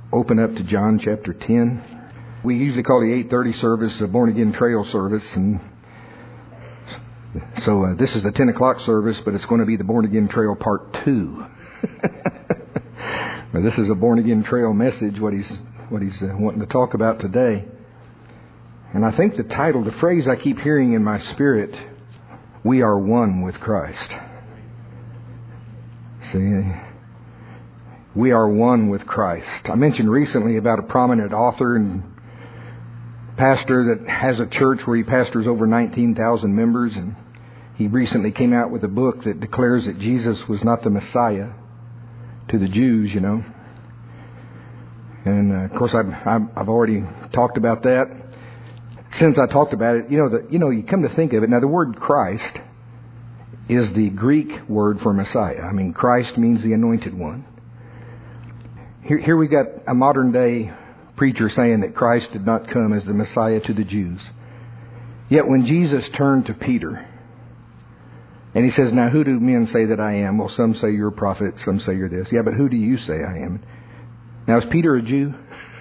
open up to John chapter 10. We usually call the 8:30 service a Born Again Trail service, and so this is the 10 o'clock service, but it's going to be the Born Again Trail Part 2. But this is a Born Again Trail message, what he's wanting to talk about today. And I think the title, the phrase I keep hearing in my spirit, we are one with Christ. See, we are one with Christ. I mentioned recently about a prominent author and pastor that has a church where he pastors over 19,000 members, and he recently came out with a book that declares that Jesus was not the Messiah to the Jews, you know. And of course, I've already talked about that. Since I talked about it, you come to think of it. Now, the word Christ is the Greek word for Messiah. I mean, Christ means the anointed one. Here we got a modern day preacher saying that Christ did not come as the Messiah to the Jews. Yet when Jesus turned to Peter and he says, "Now who do men say that I am?" Well, some say you're a prophet, some say you're this. Yeah, but who do you say I am? Now, is Peter a Jew?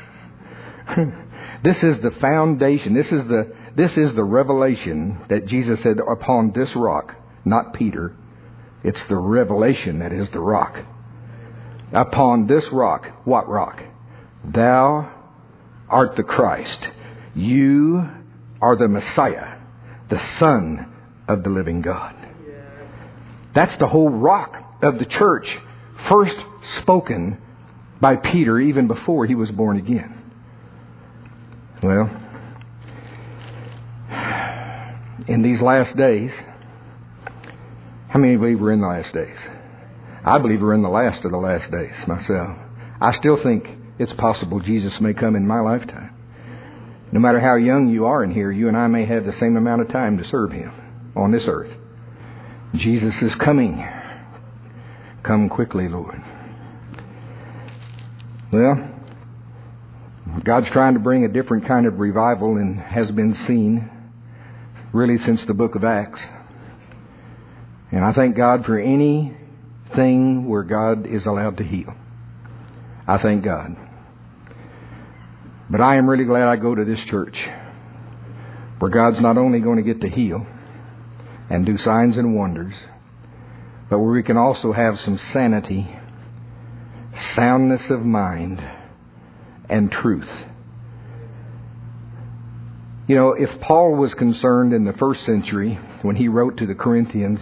This is the foundation. This is the revelation that Jesus said, upon this rock, not Peter. It's the revelation that is the rock. Upon this rock. What rock? Thou art the Christ. You are the Messiah, the Son of the living God. That's the whole rock of the church, first spoken by Peter even before he was born again. Well, in these last days, how many believe we're in the last days? I believe we're in the last of the last days myself. I still think it's possible Jesus may come in my lifetime. No matter how young you are in here, you and I may have the same amount of time to serve Him on this earth. Jesus is coming. Come quickly, Lord. Well, God's trying to bring a different kind of revival and has been seen really since the book of Acts. And I thank God for anything where God is allowed to heal. I thank God. But I am really glad I go to this church where God's not only going to get to heal and do signs and wonders, but where we can also have some sanity, soundness of mind, and truth. You know, if Paul was concerned in the first century when he wrote to the Corinthians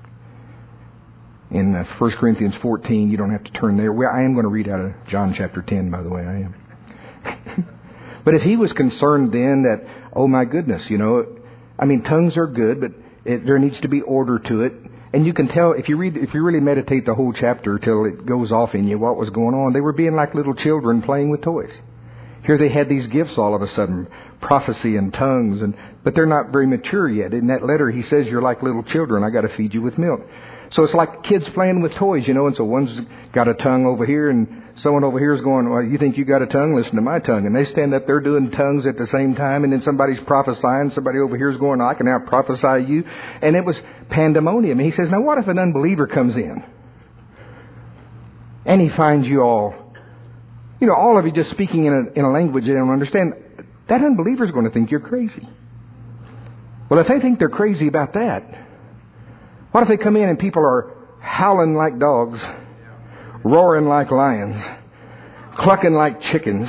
in 1 Corinthians 14, you don't have to turn there. I am going to read out of John chapter 10, by the way, I am. But if he was concerned then that, oh my goodness, tongues are good, but there needs to be order to it. And you can tell, if you really meditate the whole chapter till it goes off in you what was going on, they were being like little children playing with toys. Here they had these gifts all of a sudden, prophecy and tongues, but they're not very mature yet. In that letter he says you're like little children, I got to feed you with milk. So it's like kids playing with toys, and so one's got a tongue over here and someone over here is going, "Well, you think you got a tongue? Listen to my tongue." And they stand up there doing tongues at the same time, and then somebody's prophesying. Somebody over here is going, "I can now prophesy you." And it was pandemonium. And he says, now what if an unbeliever comes in and he finds you all of you just speaking in a language they don't understand? That unbeliever is going to think you're crazy. Well, if they think they're crazy about that, what if they come in and people are howling like dogs, roaring like lions, clucking like chickens,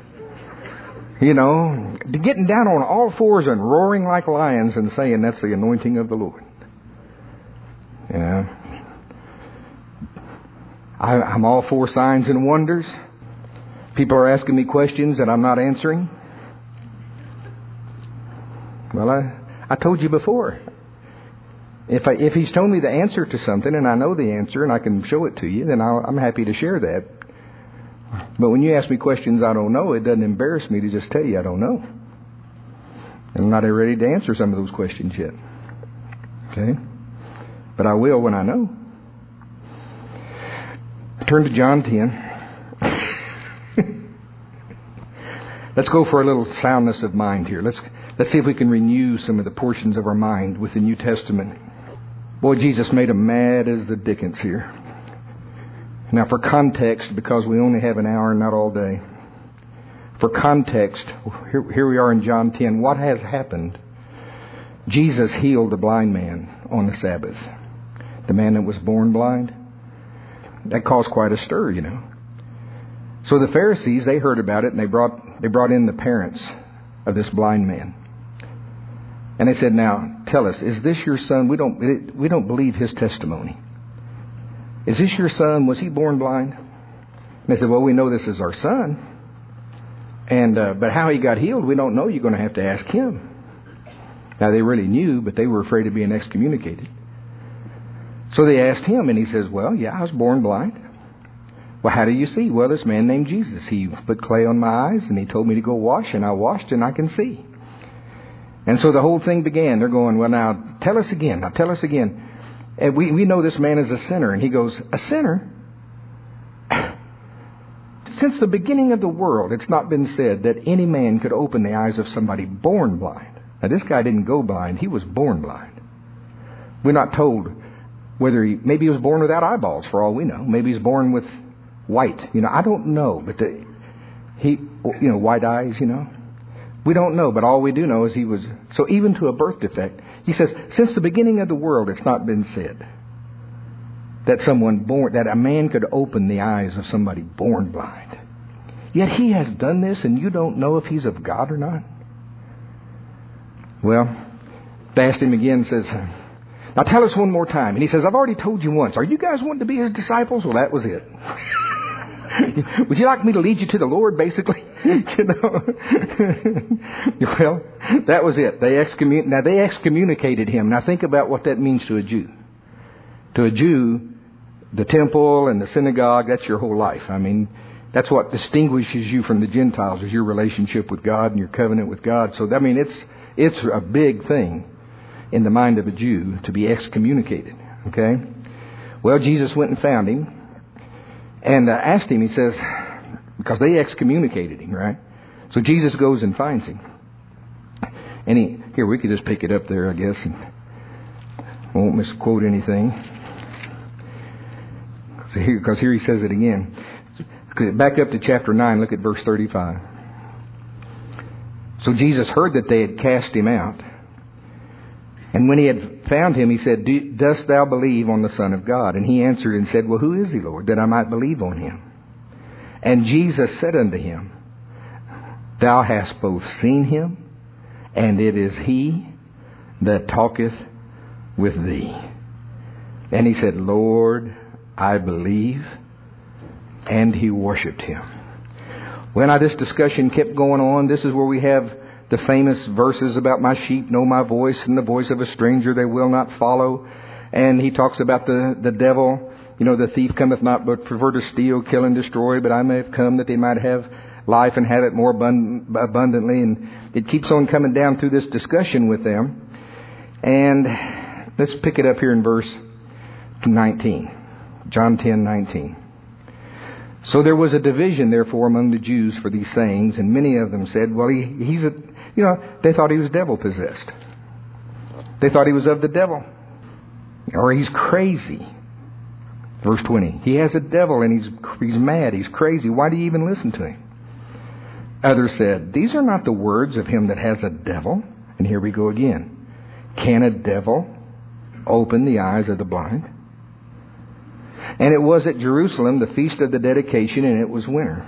getting down on all fours and roaring like lions and saying that's the anointing of the Lord? Yeah. I'm all for signs and wonders. People are asking me questions that I'm not answering. Well, I told you before. If He's told me the answer to something and I know the answer and I can show it to you, then I'm happy to share that. But when you ask me questions I don't know, it doesn't embarrass me to just tell you I don't know. And I'm not ready to answer some of those questions yet. Okay? But I will when I know. Turn to John 10. Let's go for a little soundness of mind here. Let's see if we can renew some of the portions of our mind with the New Testament. Boy, Jesus made them mad as the dickens here. Now, for context, because we only have an hour, not all day, For context, here we are in John 10. What has happened? Jesus healed the blind man on the Sabbath. The man that was born blind. That caused quite a stir, you know. So the Pharisees, they heard about it, and they brought in the parents of this blind man. And they said, now, tell us, is this your son? We don't believe his testimony. Is this your son? Was he born blind? And they said, well, we know this is our son. And but how he got healed, we don't know. You're going to have to ask him. Now, they really knew, but they were afraid of being excommunicated. So they asked him, and he says, well, yeah, I was born blind. Well, how do you see? Well, this man named Jesus, he put clay on my eyes, and he told me to go wash, and I washed, and I can see. And so the whole thing began. They're going, well, now, tell us again. Now, tell us again. And we know this man is a sinner. And he goes, a sinner? Since the beginning of the world, it's not been said that any man could open the eyes of somebody born blind. Now, this guy didn't go blind. He was born blind. We're not told whether maybe he was born without eyeballs, for all we know. Maybe he's born with white. You know, I don't know. But white eyes, you know. We don't know, but all we do know is he was. So even to a birth defect, he says, since the beginning of the world, it's not been said that a man could open the eyes of somebody born blind. Yet he has done this, and you don't know if he's of God or not. Well, they asked him again, says, now tell us one more time. And he says, I've already told you once. Are you guys wanting to be his disciples? Well, that was it. Would you like me to lead you to the Lord, basically? You know? Well, that was it. They excommunicated him. Now think about what that means to a Jew. To a Jew, the temple and the synagogue, that's your whole life. I mean, that's what distinguishes you from the Gentiles, is your relationship with God and your covenant with God. So, I mean, it's a big thing in the mind of a Jew to be excommunicated. Okay? Well, Jesus went and found him. And asked him, he says, because they excommunicated him, right? So Jesus goes and finds him. And here, we could just pick it up there, I guess, and won't misquote anything. Because here he says it again. Back up to chapter 9, look at verse 35. So Jesus heard that they had cast him out. And when he had found him, he said, dost thou believe on the Son of God? And he answered and said, well, who is he, Lord, that I might believe on him? And Jesus said unto him, thou hast both seen him, and it is he that talketh with thee. And he said, Lord, I believe. And he worshipped him. Well, now this discussion kept going on. This is where we have the famous verses about my sheep know my voice, and the voice of a stranger they will not follow. And he talks about the devil. You know, the thief cometh not but for to steal, kill, and destroy. But I may have come that they might have life and have it more abundantly. And it keeps on coming down through this discussion with them. And let's pick it up here in verse 19. John 10:19. So there was a division, therefore, among the Jews for these sayings, and many of them said, well, they thought he was devil-possessed. They thought he was of the devil. Or he's crazy. Verse 20. He has a devil, and he's mad, he's crazy. Why do you even listen to him? Others said, these are not the words of him that has a devil. And here we go again. Can a devil open the eyes of the blind? And it was at Jerusalem, the feast of the dedication, and it was winter.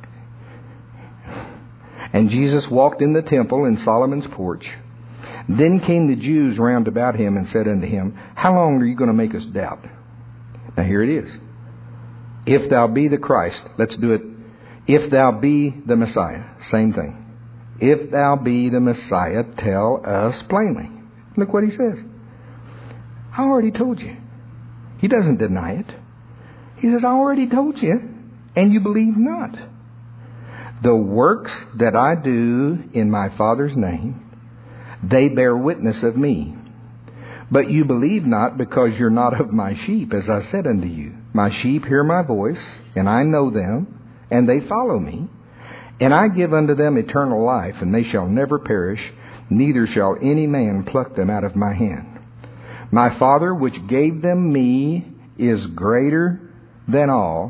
And Jesus walked in the temple in Solomon's porch. Then came the Jews round about him and said unto him, how long are you going to make us doubt? Now here it is. If thou be the Christ, let's do it. If thou be the Messiah, same thing. If thou be the Messiah, tell us plainly. Look what he says. I already told you. He doesn't deny it. He says, I already told you, and you believe not. The works that I do in my Father's name, they bear witness of me. But you believe not, because you're not of my sheep, as I said unto you. My sheep hear my voice, and I know them, and they follow me. And I give unto them eternal life, and they shall never perish, neither shall any man pluck them out of my hand. My Father which gave them me is greater than all,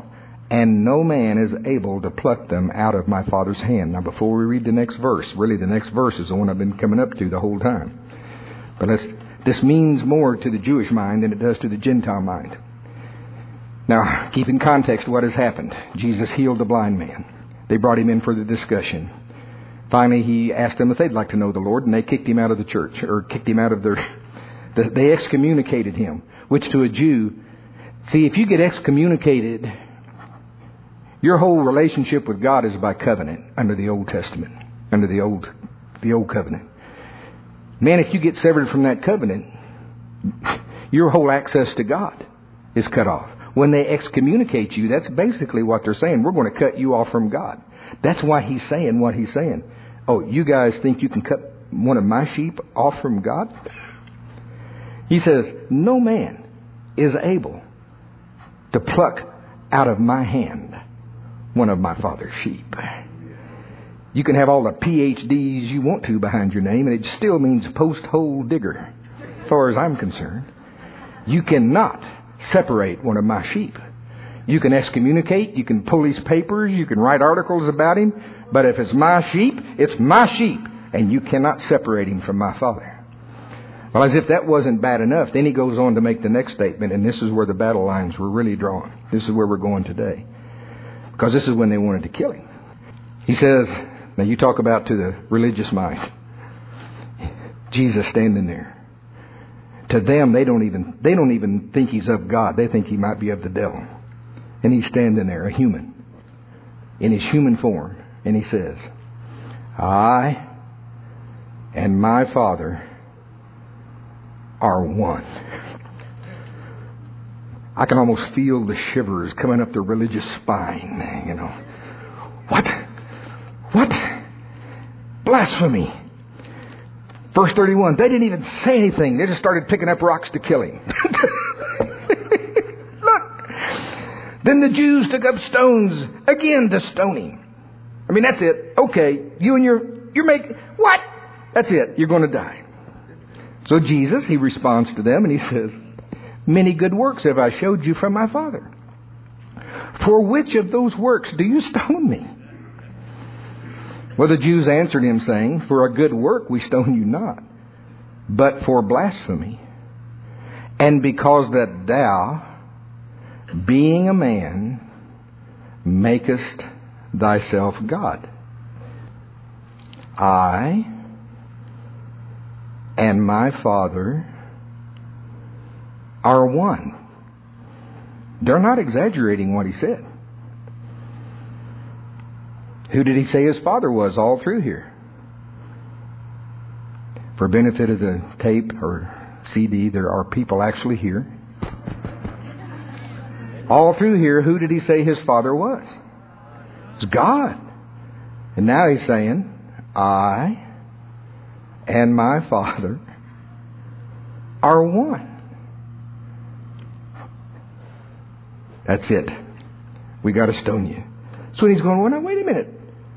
and no man is able to pluck them out of my Father's hand. Now, before we read the next verse, really the next verse is the one I've been coming up to the whole time. But this means more to the Jewish mind than it does to the Gentile mind. Now, keep in context what has happened. Jesus healed the blind man. They brought him in for the discussion. Finally, he asked them if they'd like to know the Lord, and they kicked him out of the church, or kicked him out of they excommunicated him, which to a Jew, see, if you get excommunicated, your whole relationship with God is by covenant under the Old Testament, under the old covenant. Man, if you get severed from that covenant, your whole access to God is cut off. When they excommunicate you, that's basically what they're saying. We're going to cut you off from God. That's why he's saying what he's saying. Oh, you guys think you can cut one of my sheep off from God? He says, no man is able to pluck out of my hand one of my Father's sheep. You can have all the PhDs you want to behind your name, and it still means post-hole digger, as far as I'm concerned. You cannot separate one of my sheep. You can excommunicate, you can pull his papers, you can write articles about him, but if it's my sheep, it's my sheep, and you cannot separate him from my Father. Well, as if that wasn't bad enough, then he goes on to make the next statement, and this is where the battle lines were really drawn. This is where we're going today. Because this is when they wanted to kill him. He says, now you talk about to the religious mind. Jesus standing there. To them, they don't even think he's of God. They think he might be of the devil. And he's standing there, a human, in his human form. And he says, I and my Father are one. I can almost feel the shivers coming up the religious spine, you know. What? Blasphemy. Verse 31, they didn't even say anything. They just started picking up rocks to kill him. Look. Then the Jews took up stones again to stone him. I mean, that's it. Okay, you and you're making, what? That's it. You're going to die. So Jesus, he responds to them and he says, many good works have I showed you from my Father. For which of those works do you stone me? Well, the Jews answered him, saying, for a good work we stone you not, but for blasphemy. And because that thou, being a man, makest thyself God. I and my Father are one. They're not exaggerating what he said. Who did he say his Father was all through here? For benefit of the tape or CD, there are people actually here. All through here, who did he say his Father was? It's God. And now he's saying, I and my Father are one. That's it. We got to stone you. So he's going, well, now, wait a minute.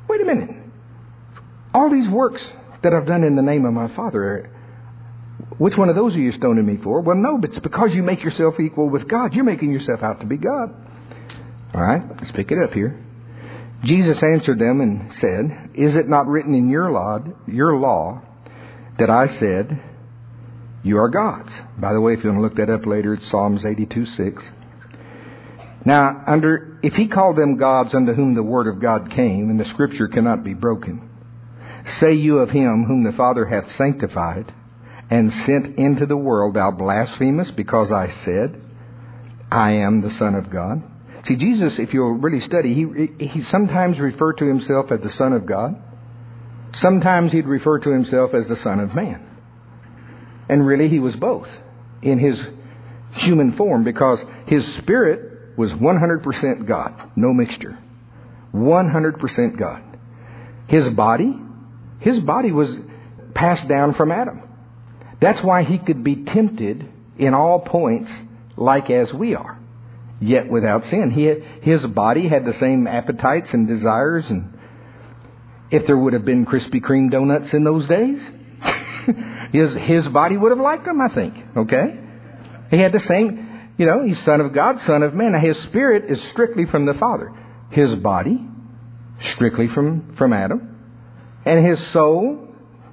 All these works that I've done in the name of my Father, which one of those are you stoning me for? Well, no, but it's because you make yourself equal with God. You're making yourself out to be God. All right, let's pick it up here. Jesus answered them and said, is it not written in your law, that I said, you are gods? By the way, if you want to look that up later, it's Psalms 82:6. Now, if he called them gods unto whom the word of God came, and the scripture cannot be broken, say you of him whom the Father hath sanctified and sent into the world, thou blasphemest, because I said, I am the Son of God? See, Jesus, if you'll really study, he sometimes referred to himself as the Son of God. Sometimes he'd refer to himself as the Son of Man. And really, he was both in his human form, because his spirit was 100% God, no mixture. 100% God. His body was passed down from Adam. That's why he could be tempted in all points like as we are, yet without sin. His body had the same appetites and desires, and if there would have been Krispy Kreme donuts in those days, his body would have liked them, I think. Okay? He had the same. You know, He's Son of God, Son of Man. Now, His Spirit is strictly from the Father. His body, strictly from Adam. And His soul.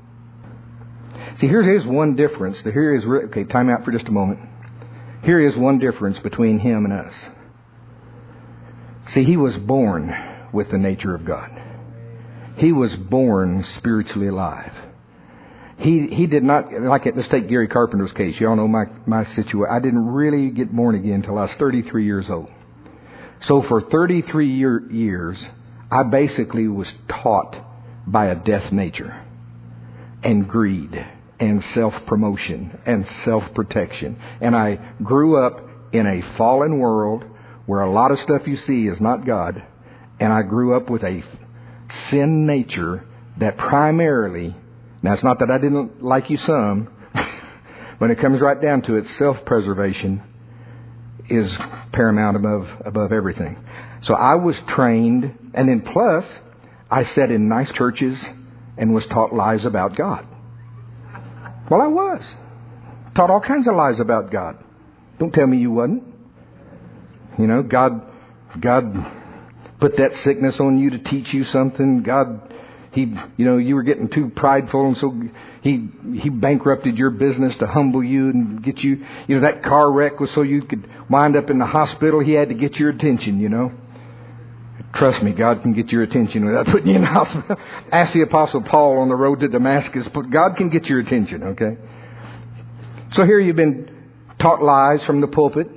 See, here's one difference. Okay, time out for just a moment. Here is one difference between Him and us. See, He was born with the nature of God. He was born spiritually alive. He did not, let's take Gary Carpenter's case. You all know my situation. I didn't really get born again until I was 33 years old. So for 33 years, I basically was taught by a death nature and greed and self-promotion and self-protection. And I grew up in a fallen world where a lot of stuff you see is not God. And I grew up with a sin nature that primarily, now it's not that I didn't like you some, but it comes right down to it, self-preservation is paramount above everything. So I was trained, and then plus, I sat in nice churches and was taught lies about God. Well, I was. Taught all kinds of lies about God. Don't tell me you wasn't. You know, God put that sickness on you to teach you something. God, you were getting too prideful, and so He bankrupted your business to humble you and get you. That car wreck was so you could wind up in the hospital. He had to get your attention, Trust me, God can get your attention without putting you in the hospital. Ask the Apostle Paul on the road to Damascus, but God can get your attention, okay? So here you've been taught lies from the pulpit,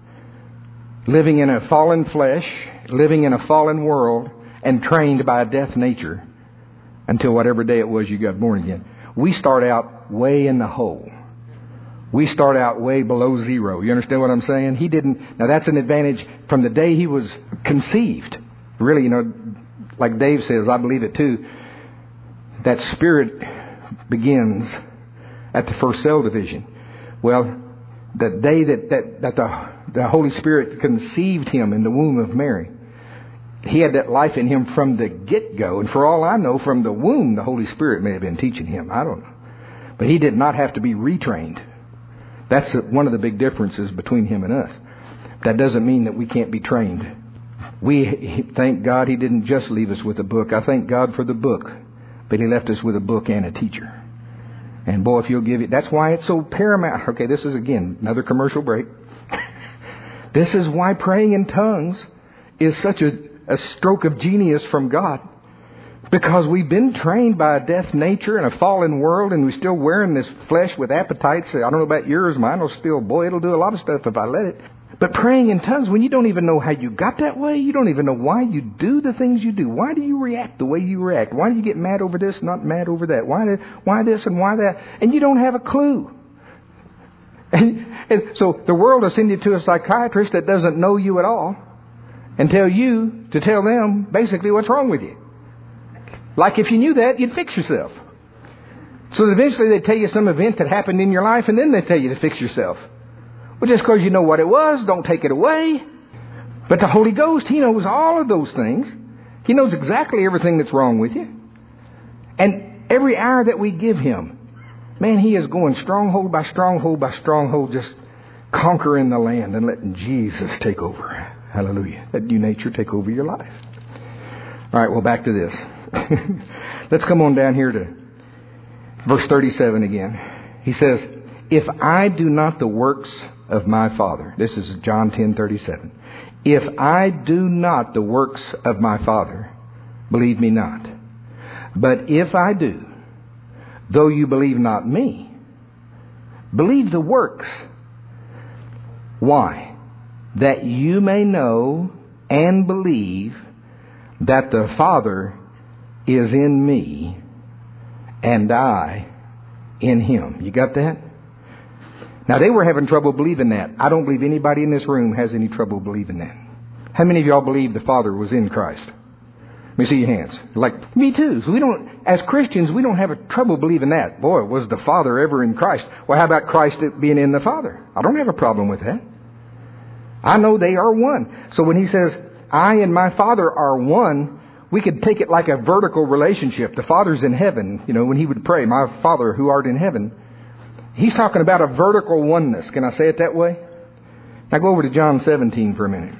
living in a fallen flesh, living in a fallen world, and trained by a death nature until whatever day it was you got born again. We start out way in the hole. We start out way below zero. You understand what I'm saying? He didn't. Now that's an advantage from the day he was conceived. Really, like Dave says, I believe it too. That spirit begins at the first cell division. Well, the day that the Holy Spirit conceived him in the womb of Mary, he had that life in him from the get-go. And for all I know, from the womb, the Holy Spirit may have been teaching him. I don't know. But he did not have to be retrained. That's one of the big differences between him and us. That doesn't mean that we can't be trained. We thank God He didn't just leave us with a book. I thank God for the book. But He left us with a book and a teacher. And boy, if you'll give it, that's why it's so paramount. Okay, this is again another commercial break. This is why praying in tongues is such a stroke of genius from God. Because we've been trained by a death nature and a fallen world, and we're still wearing this flesh with appetites. I don't know about yours, mine will still, it'll do a lot of stuff if I let it. But praying in tongues, when you don't even know how you got that way, you don't even know why you do the things you do. Why do you react the way you react? Why do you get mad over this, not mad over that? Why this and why that? And you don't have a clue. And so the world will send you to a psychiatrist that doesn't know you at all and tell you to tell them basically what's wrong with you. Like if you knew that, you'd fix yourself. So eventually they tell you some event that happened in your life, and then they tell you to fix yourself. Well, just because you know what it was, don't take it away. But the Holy Ghost, He knows all of those things. He knows exactly everything that's wrong with you. And every hour that we give Him, man, He is going stronghold by stronghold by stronghold, just conquering the land and letting Jesus take over. Hallelujah. Let new nature take over your life. All right, well, back to this. Let's come on down here to verse 37 again. He says, if I do not the works of my Father. This is John 10:37. If I do not the works of my Father, believe me not. But if I do, though you believe not me, believe the works. Why? That you may know and believe that the Father is in me and I in Him. You got that? Now, they were having trouble believing that. I don't believe anybody in this room has any trouble believing that. How many of y'all believe the Father was in Christ? Let me see your hands. Like, me too. So as Christians, we don't have a trouble believing that. Boy, was the Father ever in Christ? Well, how about Christ being in the Father? I don't have a problem with that. I know they are one. So when He says, I and my Father are one, we could take it like a vertical relationship. The Father's in heaven. When He would pray, my Father who art in heaven. He's talking about a vertical oneness. Can I say it that way? Now go over to John 17 for a minute.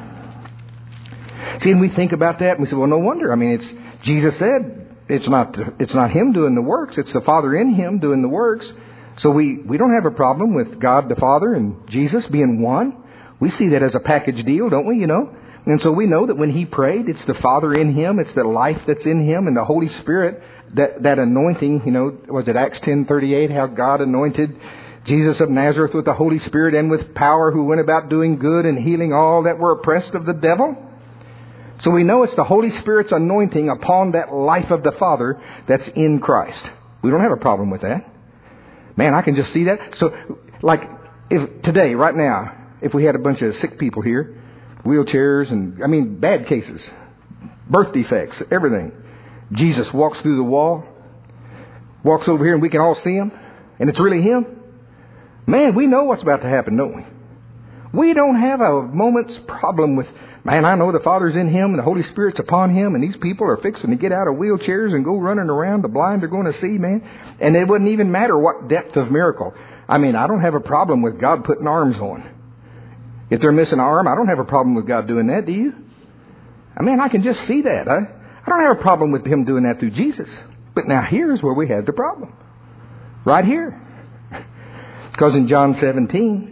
See, and we think about that and we say, well, no wonder. I mean, Jesus said it's not Him doing the works. It's the Father in Him doing the works. So we don't have a problem with God the Father and Jesus being one. We see that as a package deal, don't we, you know? And so we know that when He prayed, it's the Father in Him, it's the life that's in Him, and the Holy Spirit, that anointing, you know, was it Acts 10:38, how God anointed Jesus of Nazareth with the Holy Spirit and with power, who went about doing good and healing all that were oppressed of the devil? So we know it's the Holy Spirit's anointing upon that life of the Father that's in Christ. We don't have a problem with that. Man, I can just see that. So, like, if today, right now, if we had a bunch of sick people here, wheelchairs and, I mean, bad cases, birth defects, everything. Jesus walks through the wall, walks over here and we can all see Him, and it's really Him. Man, we know what's about to happen, don't we? We don't have a moment's problem with, man, I know the Father's in Him and the Holy Spirit's upon Him and these people are fixing to get out of wheelchairs and go running around. The blind are going to see, man. And it wouldn't even matter what depth of miracle. I mean, I don't have a problem with God putting arms on. If they're missing an arm, I don't have a problem with God doing that, do you? I mean, I can just see that. I don't have a problem with Him doing that through Jesus. But now here's where we have the problem. Right here. Because in John 17...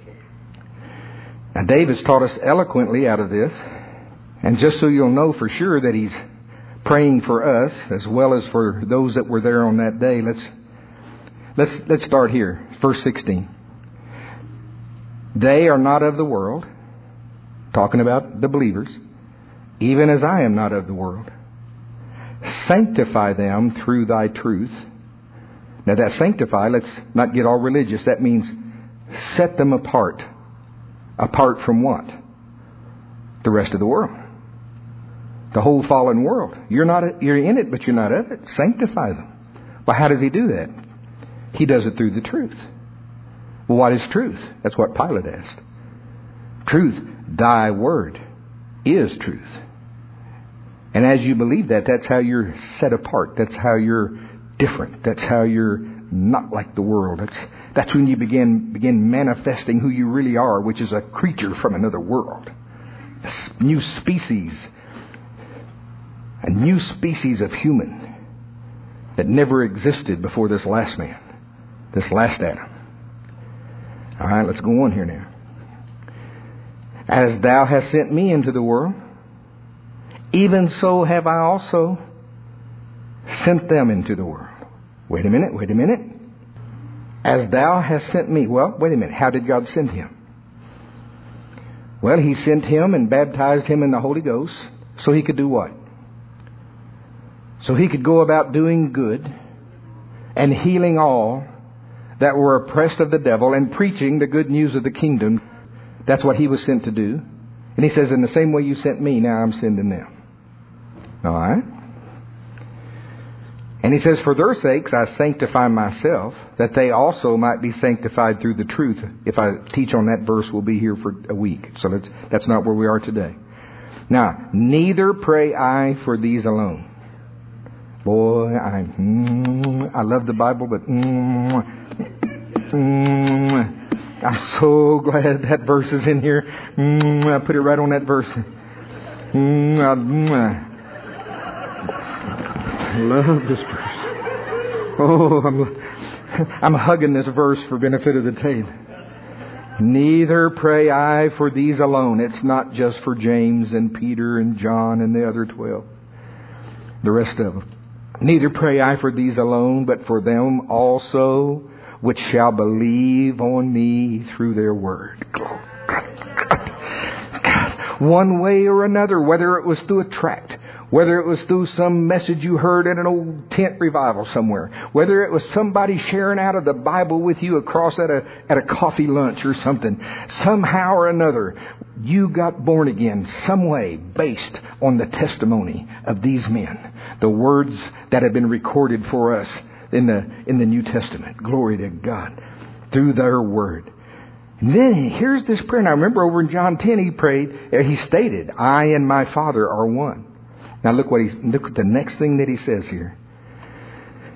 Now, David's taught us eloquently out of this. And just so you'll know for sure that he's praying for us as well as for those that were there on that day, let's start here. Verse 16. They are not of the world, talking about the believers, even as I am not of the world. Sanctify them through thy truth. Now that sanctify, let's not get all religious. That means set them apart. Apart from what? The rest of the world. The whole fallen world. You're in it, but you're not of it. Sanctify them. Well, how does He do that? He does it through the truth. Well, what is truth? That's what Pilate asked. Truth, thy word, is truth. And as you believe that, that's how you're set apart. That's how you're different. That's how you're not like the world. That's when you begin manifesting who you really are, which is a creature from another world. A new species of human that never existed before this last man, this last Adam. All right, let's go on here now. As thou hast sent me into the world, even so have I also sent them into the world. Wait a minute. As thou hast sent me. Well, wait a minute. How did God send Him? Well, He sent Him and baptized Him in the Holy Ghost so He could do what? So He could go about doing good and healing all that were oppressed of the devil and preaching the good news of the kingdom. That's what He was sent to do. And He says, in the same way you sent me, now I'm sending them. All right? And He says, for their sakes I sanctify myself, that they also might be sanctified through the truth. If I teach on that verse, we'll be here for a week. So that's not where we are today. Now, neither pray I for these alone. Boy, I love the Bible, but I'm so glad that verse is in here. I put it right on that verse. I love this verse. Oh, I'm hugging this verse for benefit of the tape. Neither pray I for these alone. It's not just for James and Peter and John and the other 12. The rest of them. Neither pray I for these alone, but for them also which shall believe on me through their word. God. One way or another, whether it was through a tract, whether it was through some message you heard at an old tent revival somewhere, whether it was somebody sharing out of the Bible with you across at a coffee lunch or something, somehow or another, you got born again some way based on the testimony of these men, the words that have been recorded for us in the New Testament. Glory to God. Through their word. And then here's this prayer. Now remember over in John 10 he stated, I and my Father are one. Now look at the next thing that he says here.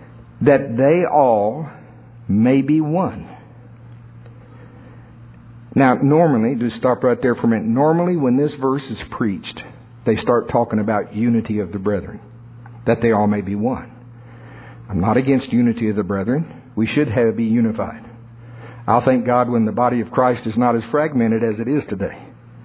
That they all may be one. Now, normally, just stop right there for a minute. Normally, when this verse is preached, they start talking about unity of the brethren, that they all may be one. I'm not against unity of the brethren. We should be unified. I'll thank God when the body of Christ is not as fragmented as it is today.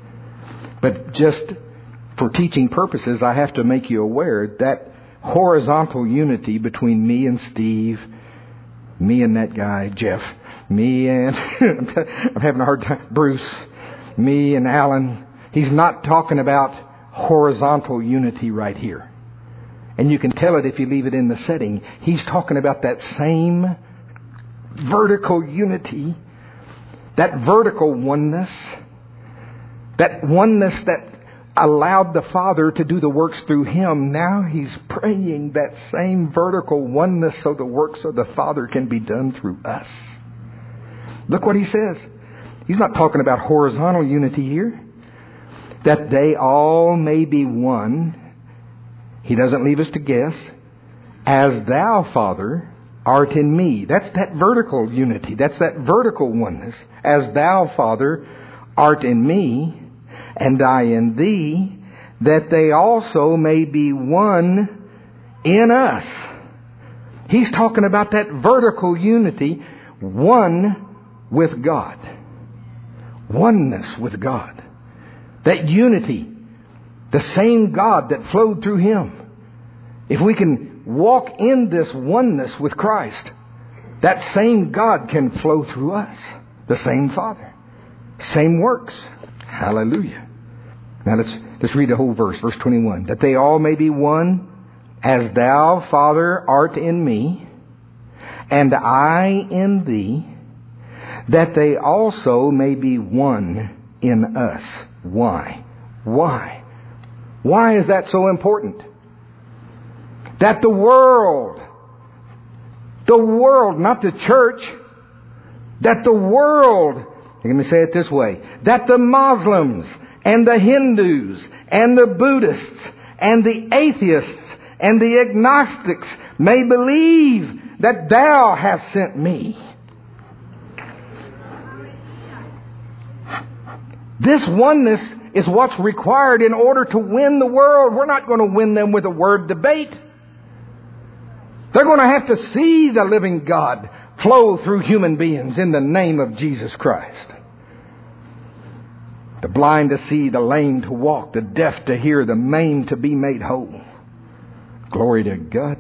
But just for teaching purposes, I have to make you aware that horizontal unity between me and Steve, me and that guy, Jeff, me and, I'm having a hard time, Bruce, me and Alan. He's not talking about horizontal unity right here. And you can tell it if you leave it in the setting. He's talking about that same vertical unity, that vertical oneness, that oneness that allowed the Father to do the works through Him. Now He's praying that same vertical oneness so the works of the Father can be done through us. Look what He says. He's not talking about horizontal unity here. That they all may be one. He doesn't leave us to guess. As Thou, Father, art in me. That's that vertical unity. That's that vertical oneness. As Thou, Father, art in me, and I in Thee, that they also may be one in us. He's talking about that vertical unity, one with God. Oneness with God. That unity, the same God that flowed through Him. If we can walk in this oneness with Christ, that same God can flow through us. The same Father. Same works. Hallelujah. Now let's read the whole verse. Verse 21. That they all may be one, as Thou, Father, art in me, and I in Thee, that they also may be one in us. Why? Why? Why is that so important? That the world, not the church, that the world, let me say it this way, that the Muslims and the Hindus and the Buddhists and the atheists and the agnostics may believe that Thou hast sent me. This oneness is what's required in order to win the world. We're not going to win them with a word debate. They're going to have to see the living God flow through human beings in the name of Jesus Christ. The blind to see, the lame to walk, the deaf to hear, the maimed to be made whole. Glory to God.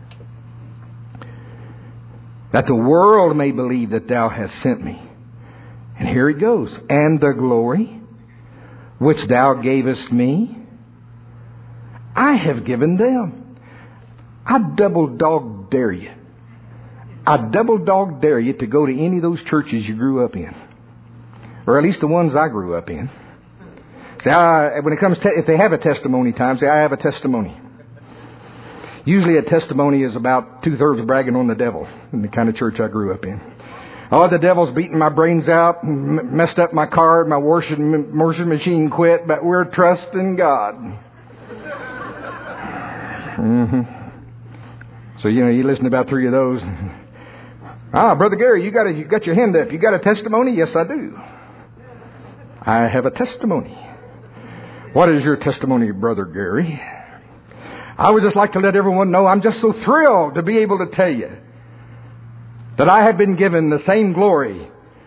That the world may believe that Thou hast sent me. And here it goes. And the glory which Thou gavest me, I have given them. I double dog dare you. I double dog dare you to go to any of those churches you grew up in. Or at least the ones I grew up in. Say, when it comes to, if they have a testimony time, say, I have a testimony. Usually a testimony is about 2/3 bragging on the devil in the kind of church I grew up in. Oh, the devil's beating my brains out, messed up my car, my washing machine quit, but we're trusting God. Mm-hmm. So, you listen to about 3 of those. Brother Gary, you got your hand up. You got a testimony? Yes, I do. I have a testimony. What is your testimony, Brother Gary? I would just like to let everyone know I'm just so thrilled to be able to tell you that I have been given the same glory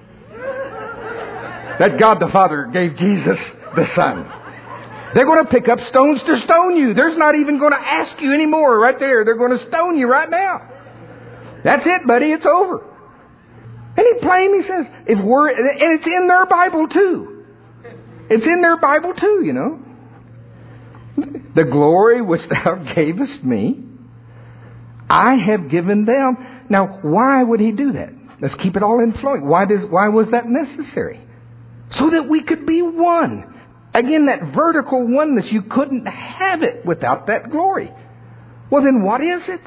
that God the Father gave Jesus the Son. They're going to pick up stones to stone you. There's not even going to ask you anymore right there. They're going to stone you right now. That's it, buddy. It's over. And he plainly says, and it's in their Bible too. It's in their Bible too, The glory which Thou gavest me, I have given them. Now, why would He do that? Let's keep it all in flowing. Why was that necessary? So that we could be one. Again, that vertical oneness, you couldn't have it without that glory. Well, then what is it?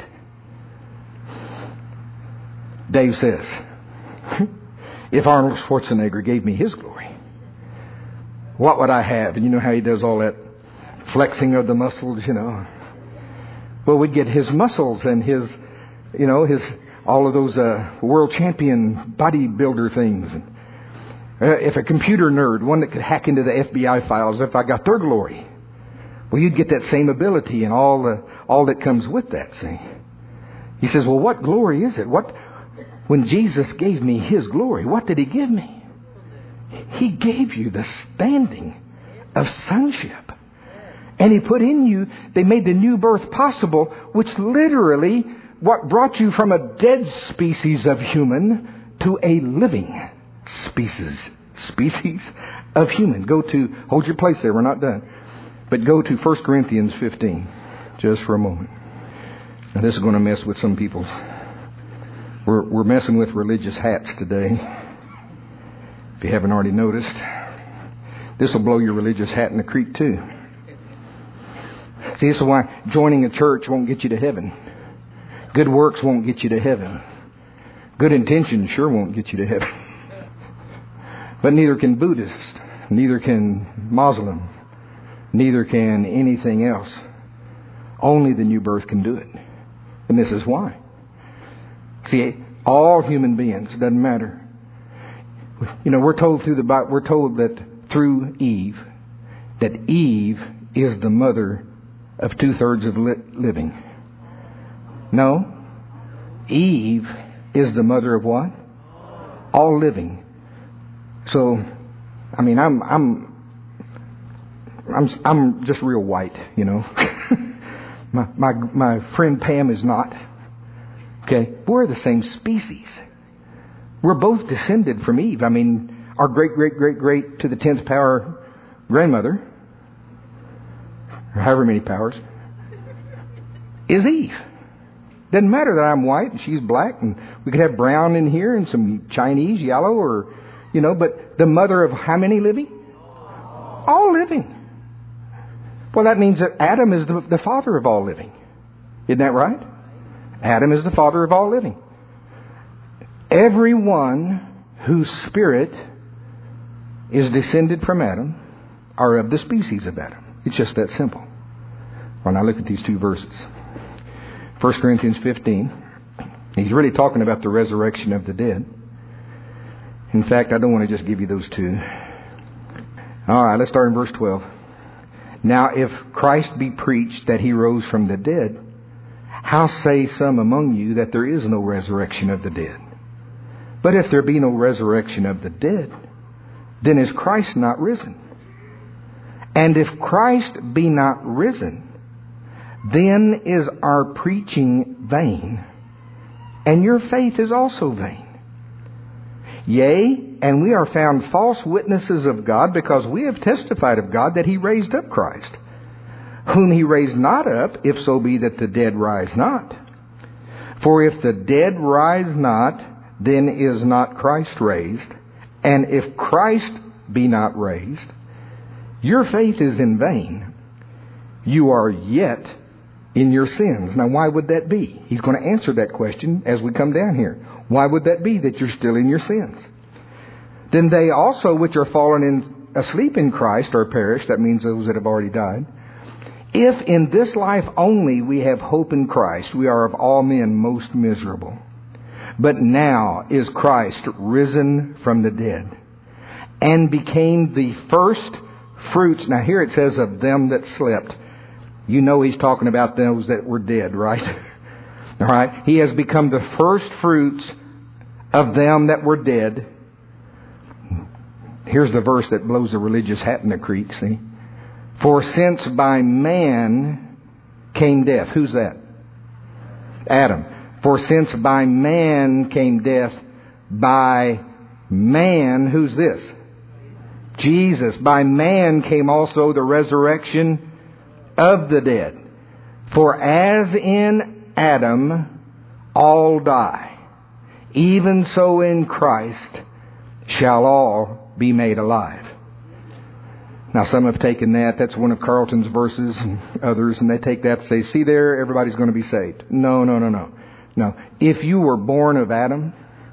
Dave says, if Arnold Schwarzenegger gave me his glory, what would I have? And you know how he does all that flexing of the muscles, Well, we'd get his muscles and his all of those world champion bodybuilder things. If a computer nerd, one that could hack into the FBI files, if I got their glory, well, you'd get that same ability and all that comes with that, see? He says, well, what glory is it? When Jesus gave me His glory, what did He give me? He gave you the standing of sonship. And He put in you, they made the new birth possible, which literally what brought you from a dead species of human to a living species of human. Hold your place there, we're not done. But go to 1 Corinthians 15, just for a moment. Now this is going to mess with some people's. We're messing with religious hats today. If you haven't already noticed, this will blow your religious hat in the creek too. See, this is why joining a church won't get you to heaven. Good works won't get you to heaven. Good intentions sure won't get you to heaven. But neither can Buddhist, neither can Muslim, neither can anything else. Only the new birth can do it. And this is why. See, all human beings, doesn't matter. You know, we're told that through Eve, that Eve is the mother of 2/3 of living. No. Eve is the mother of what? All living. So, I mean, I'm just real white, you know. my friend Pam is not. Okay, we're the same species. We're both descended from Eve. I mean, our great to the 10th power grandmother, or however many powers, is Eve. Doesn't matter that I'm white and she's black, and we could have brown in here and some Chinese yellow, or you know. But the mother of how many living? All living. Well, that means that Adam is the father of all living. Isn't that right? Adam is the father of all living. Everyone whose spirit is descended from Adam are of the species of Adam. It's just that simple. Well, now look at these two verses. 1 Corinthians 15. He's really talking about the resurrection of the dead. In fact, I don't want to just give you those two. All right, let's start in verse 12. Now, if Christ be preached that He rose from the dead, how say some among you that there is no resurrection of the dead? But if there be no resurrection of the dead, then is Christ not risen? And if Christ be not risen, then is our preaching vain, and your faith is also vain. Yea, and we are found false witnesses of God, because we have testified of God that He raised up Christ, whom He raised not up, if so be that the dead rise not. For if the dead rise not, then is not Christ raised. And if Christ be not raised, your faith is in vain. You are yet in your sins. Now, why would that be? He's going to answer that question as we come down here. Why would that be that you're still in your sins? Then they also which are fallen asleep in Christ are perished. That means those that have already died. If in this life only we have hope in Christ, we are of all men most miserable. But now is Christ risen from the dead, and became the first fruits. Now here it says of them that slept. You know He's talking about those that were dead, right? All right. He has become the first fruits of them that were dead. Here's the verse that blows the religious hat in the creek, see? For since by man came death. Who's that? Adam. For since by man came death, by man, who's this? Jesus. By man came also the resurrection of the dead. For as in Adam all die, even so in Christ shall all be made alive. Now some have taken that. That's one of Carlton's verses and others. And they take that and say, see there, everybody's going to be saved. No. No. If you were born of Adam,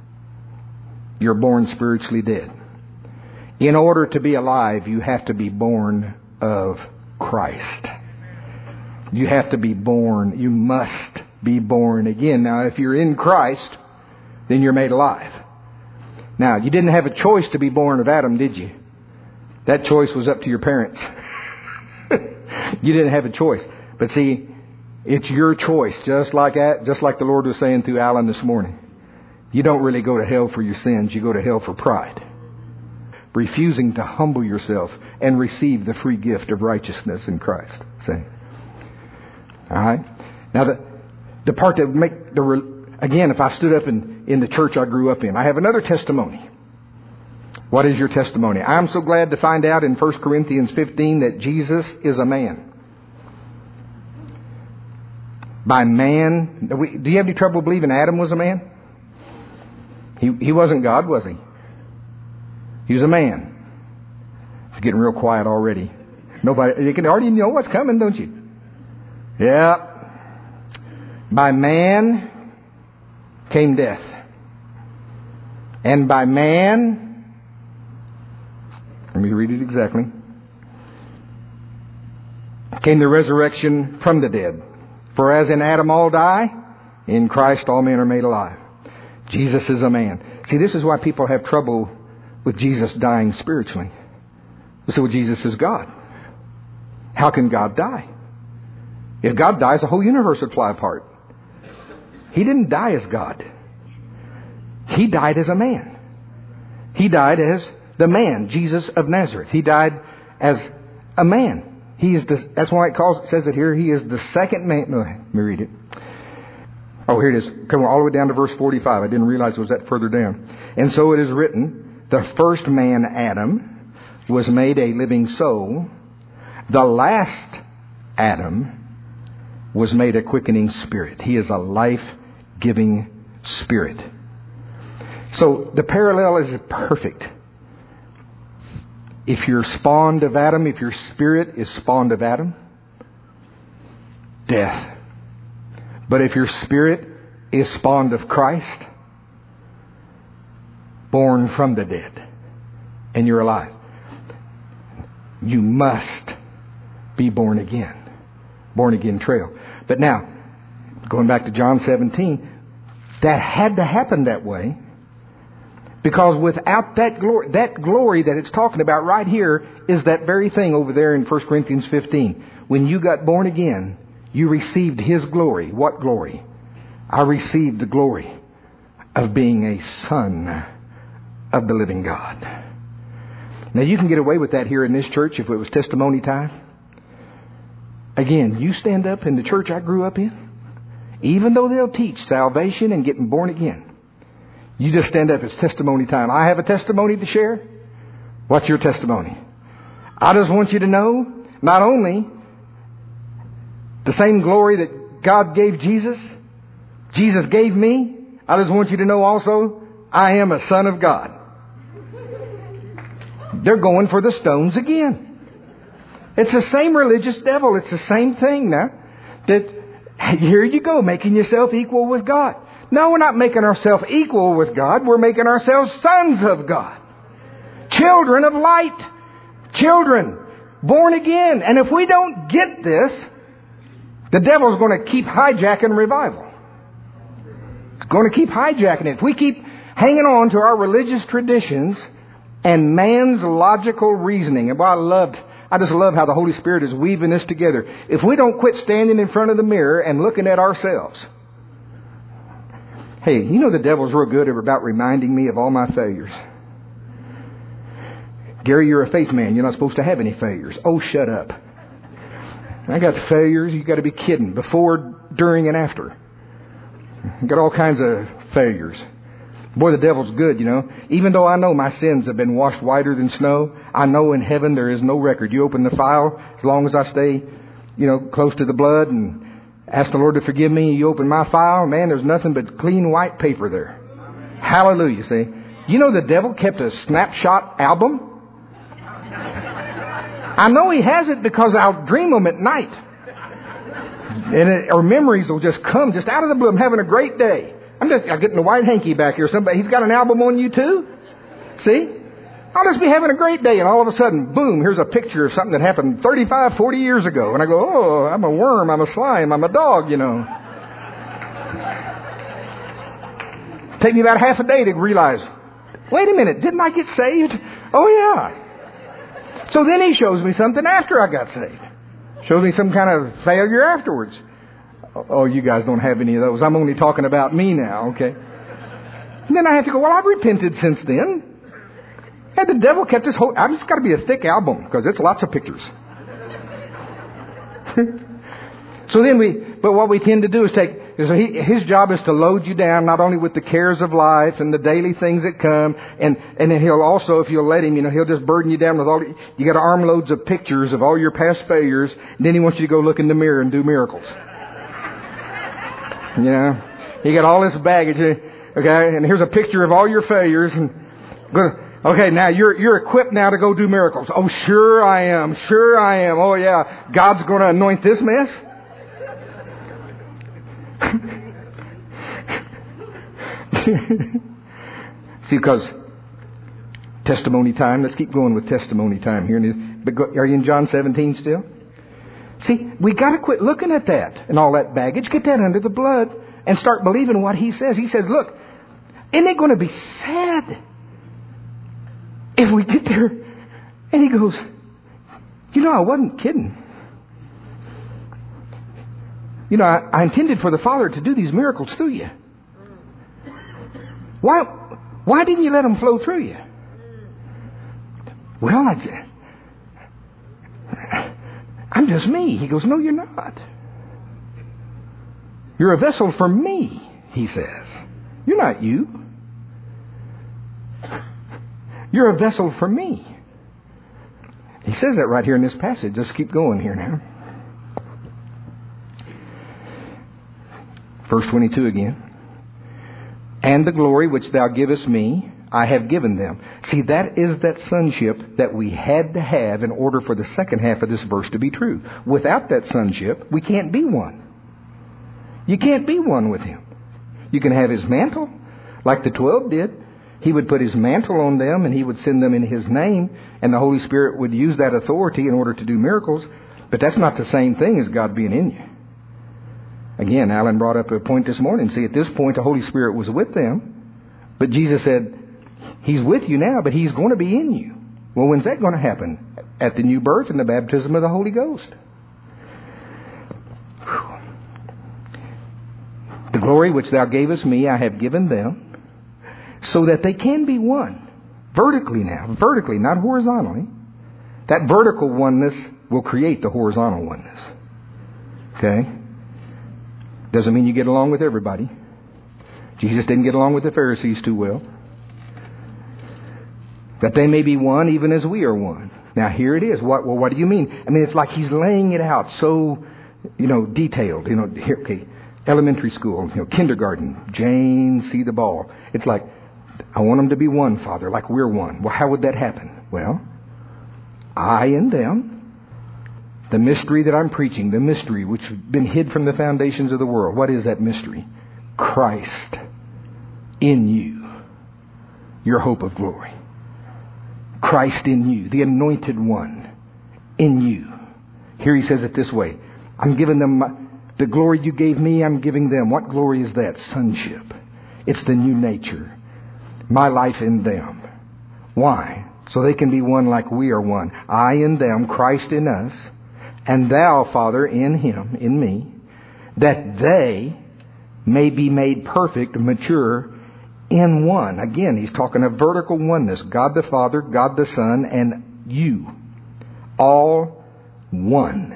you're born spiritually dead. In order to be alive, you have to be born of Christ. You have to be born. You must be born again. Now, if you're in Christ, then you're made alive. Now, you didn't have a choice to be born of Adam, did you? That choice was up to your parents. You didn't have a choice. But see, it's your choice, just like the Lord was saying through Alan this morning. You don't really go to hell for your sins. You go to hell for pride. Refusing to humble yourself and receive the free gift of righteousness in Christ. See? All right? Now, the part that would make again, if I stood up in the church I grew up in, I have another testimony. What is your testimony? I'm so glad to find out in 1 Corinthians 15 that Jesus is a man. By man, do you have any trouble believing Adam was a man? He wasn't God, was he? He was a man. It's getting real quiet already. You can already know what's coming, don't you? Yeah. By man came death. And by man, let me read it exactly, came the resurrection from the dead. For as in Adam all die, in Christ all men are made alive. Jesus is a man. See, this is why people have trouble with Jesus dying spiritually. They say, well, Jesus is God. How can God die? If God dies, the whole universe would fly apart. He didn't die as God. He died as a man. He died as the man, Jesus of Nazareth. He died as a man. That's why it says it here. He is the second man. No, let me read it. Oh, here it is. Come all the way down to verse 45. I didn't realize it was that further down. And so it is written, the first man, Adam, was made a living soul. The last Adam was made a quickening spirit. He is a life-giving spirit. So the parallel is perfect. If you're spawned of Adam, if your spirit is spawned of Adam, death. But if your spirit is spawned of Christ, born from the dead, and you're alive, you must be born again. Born again trail. But now, going back to John 17, that had to happen that way. Because without that glory that it's talking about right here is that very thing over there in 1 Corinthians 15. When you got born again, you received His glory. What glory? I received the glory of being a son of the living God. Now you can get away with that here in this church if it was testimony time. Again, you stand up in the church I grew up in, even though they'll teach salvation and getting born again. You just stand up. It's testimony time. I have a testimony to share. What's your testimony? I just want you to know, not only the same glory that God gave Jesus, Jesus gave me. I just want you to know also, I am a son of God. They're going for the stones again. It's the same religious devil. It's the same thing now. That here you go, making yourself equal with God. No, we're not making ourselves equal with God. We're making ourselves sons of God. Children of light. Children born again. And if we don't get this, the devil's going to keep hijacking revival. It's going to keep hijacking it. If we keep hanging on to our religious traditions and man's logical reasoning. And I just love how the Holy Spirit is weaving this together. If we don't quit standing in front of the mirror and looking at ourselves. Hey, you know the devil's real good about reminding me of all my failures. Gary, you're a faith man. You're not supposed to have any failures. Oh, shut up. I got failures. You got to be kidding. Before, during, and after. I got all kinds of failures. Boy, the devil's good, you know. Even though I know my sins have been washed whiter than snow, I know in heaven there is no record. You open the file, as long as I stay, close to the blood and ask the Lord to forgive me, you open my file, man, there's nothing but clean white paper there. Hallelujah, see. You know the devil kept a snapshot album? I know he has it because I'll dream them at night. Or memories will just come just out of the blue. I'm having a great day. I'm getting a white hanky back here. He's got an album on you too? See? I'll just be having a great day, and all of a sudden, boom, here's a picture of something that happened 35, 40 years ago. And I go, oh, I'm a worm, I'm a slime, I'm a dog, Take me about half a day to realize Wait a minute, didn't I get saved? Oh yeah. So then he shows me something after I got saved. Shows me some kind of failure afterwards. Oh, you guys don't have any of those. I'm only talking about me now, okay? And then I have to go, well, I've repented since then. And the devil kept his whole... I've just got to be a thick album because it's lots of pictures. So then but what we tend to do is his job is to load you down not only with the cares of life and the daily things that come, and then he'll also, if you'll let him, he'll just burden you down with you got armloads of pictures of all your past failures, and then he wants you to go look in the mirror and do miracles. You got all this baggage, okay, and here's a picture of all your failures, and okay, now you're equipped now to go do miracles. Oh, sure I am. Oh yeah, God's going to anoint this mess. See, because testimony time. Let's keep going with testimony time here. Are you in John 17 still? See, we got to quit looking at that and all that baggage. Get that under the blood and start believing what he says. He says, look, isn't it going to be sad if we get there? And he goes, I wasn't kidding. I intended for the Father to do these miracles through you. Why didn't you let them flow through you? Well, I'm just me. He goes, no, you're not. You're a vessel for me, he says. You're not you. You're a vessel for me. He says that right here in this passage. Let's keep going here now. Verse 22 again. And the glory which thou givest me, I have given them. See, that is that sonship that we had to have in order for the second half of this verse to be true. Without that sonship, we can't be one. You can't be one with him. You can have his mantle, like the 12 did. He would put his mantle on them and he would send them in his name, and the Holy Spirit would use that authority in order to do miracles. But that's not the same thing as God being in you. Again, Alan brought up a point this morning. See, at this point, the Holy Spirit was with them. But Jesus said, he's with you now, but he's going to be in you. Well, when's that going to happen? At the new birth and the baptism of the Holy Ghost. Whew. The glory which thou gavest me, I have given them, so that they can be one. Vertically now. Vertically, not horizontally. That vertical oneness will create the horizontal oneness. Okay? Doesn't mean you get along with everybody. Jesus didn't get along with the Pharisees too well. That they may be one even as we are one. Now here it is. What do you mean? I mean, it's like he's laying it out so, detailed. Here, okay, elementary school, kindergarten. Jane, see the ball. It's like, I want them to be one, Father, like we're one. Well, how would that happen? Well, I and them. The mystery that I'm preaching, the mystery which has been hid from the foundations of the world. What is that mystery? Christ in you, your hope of glory. Christ in you, the anointed one in you. Here he says it this way. I'm giving them the glory you gave me, I'm giving them. What glory is that? Sonship. It's the new nature. My life in them. Why? So they can be one like we are one. I in them, Christ in us. And thou, Father, in him, in me, that they may be made perfect, mature, in one. Again, he's talking of vertical oneness. God the Father, God the Son, and you. All one.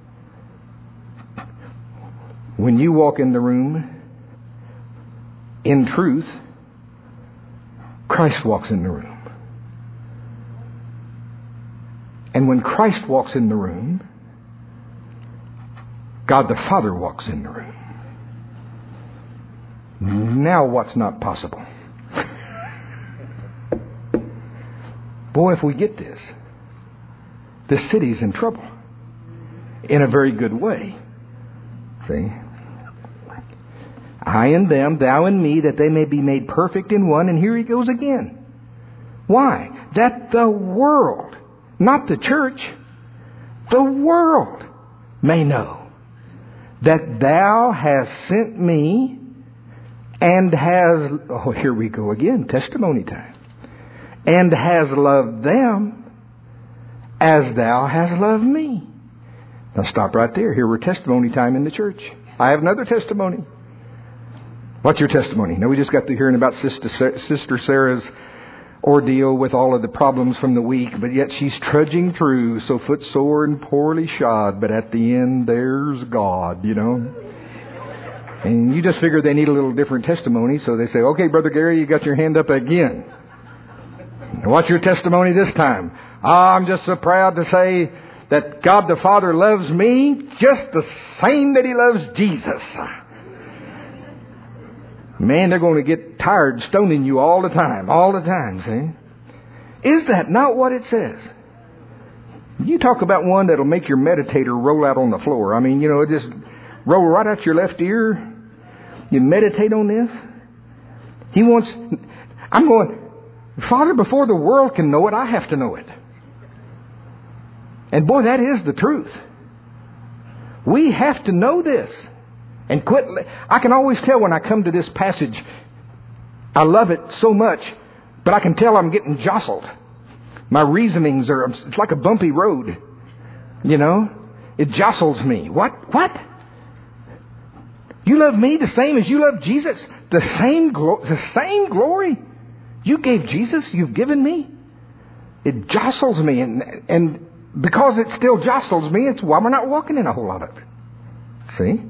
When you walk in the room, in truth, Christ walks in the room. And when Christ walks in the room, God the Father walks in the room. Now what's not possible? Boy, if we get this, the city's in trouble. In a very good way. See? I and them, thou and me, that they may be made perfect in one. And here he goes again. Why? That the world, not the church, the world may know that thou hast sent me and has... Oh, here we go again. Testimony time. and has loved them as thou hast loved me. Now stop right there. Here we're testimony time in the church. I have another testimony. What's your testimony? Now we just got to hearing about Sister Sarah's ordeal with all of the problems from the week, but yet she's trudging through, so footsore and poorly shod, but at the end there's God, you know. And you just figure they need a little different testimony, so they say, okay, Brother Gary, you got your hand up again. What's your testimony this time? I'm just so proud to say that God the Father loves me just the same that He loves Jesus. Man, they're going to get tired stoning you all the time, see? Is that not what it says? You talk about one that'll make your meditator roll out on the floor. I mean, you know, just roll right out your left ear. You meditate on this. I'm going, Father, before the world can know it, I have to know it. And boy, that is the truth. We have to know this. And quit. I can always tell when I come to this passage, I love it so much, but I can tell I'm getting jostled. My reasonings it's like a bumpy road. You know? It jostles me. What? You love me the same as you love Jesus? The same glory you gave Jesus, you've given me? It jostles me. And because it still jostles me, it's why we're not walking in a whole lot of it. See?